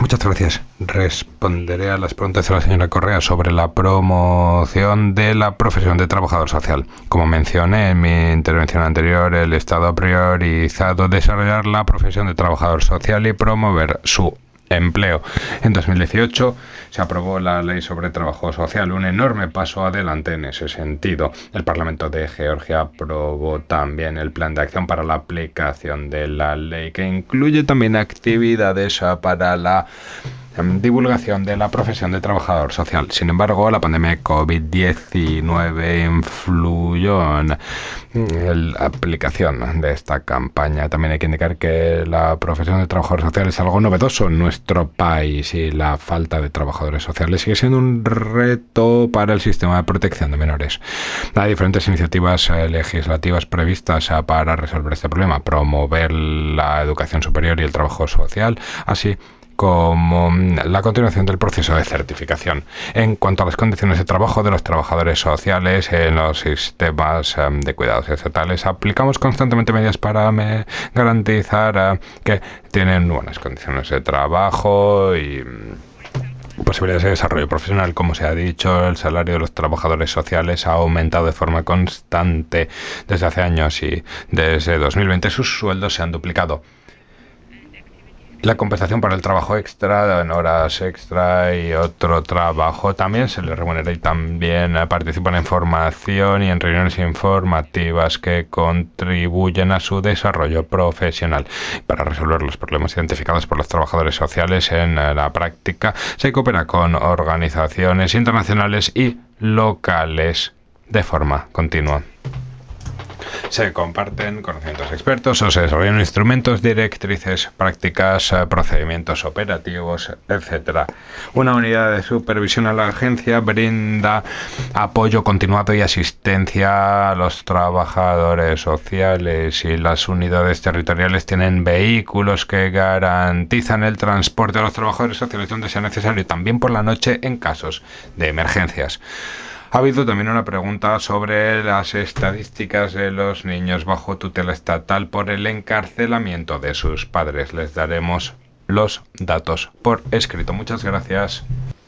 Muchas gracias. Responderé a las preguntas de la señora Correa sobre la promoción de la profesión de trabajador social. Como mencioné en mi intervención anterior, el Estado ha priorizado desarrollar la profesión de trabajador social y promover su empleo. En 2018 se aprobó la Ley sobre Trabajo Social, un enorme paso adelante en ese sentido. El Parlamento de Georgia aprobó también el Plan de Acción para la aplicación de la ley, que incluye también actividades para la divulgación de la profesión de trabajador social. Sin embargo, la pandemia de COVID-19 influyó en la aplicación de esta campaña. También hay que indicar que la profesión de trabajador social es algo novedoso en nuestro país y la falta de trabajadores sociales sigue siendo un reto para el sistema de protección de menores. Hay diferentes iniciativas legislativas previstas para resolver este problema: promover la educación superior y el trabajo social, así como la continuación del proceso de certificación. En cuanto a las condiciones de trabajo de los trabajadores sociales en los sistemas de cuidados estatales, aplicamos constantemente medidas para garantizar que tienen buenas condiciones de trabajo y posibilidades de desarrollo profesional. Como se ha dicho, el salario de los trabajadores sociales ha aumentado de forma constante desde hace años y desde 2020 sus sueldos se han duplicado. La compensación para el trabajo extra, en horas extra y otro trabajo, también se les remunera y también participan en formación y en reuniones informativas que contribuyen a su desarrollo profesional. Para resolver los problemas identificados por los trabajadores sociales en la práctica, se coopera con organizaciones internacionales y locales de forma continua. Se comparten conocimientos expertos o se desarrollan instrumentos, directrices, prácticas, procedimientos operativos, etc. Una unidad de supervisión a la agencia brinda apoyo continuado y asistencia a los trabajadores sociales, y las unidades territoriales tienen vehículos que garantizan el transporte de los trabajadores sociales donde sea necesario, también por la noche en casos de emergencias. Ha habido también una pregunta sobre las estadísticas de los niños bajo tutela estatal por el encarcelamiento de sus padres. Les daremos los datos por escrito. Muchas gracias.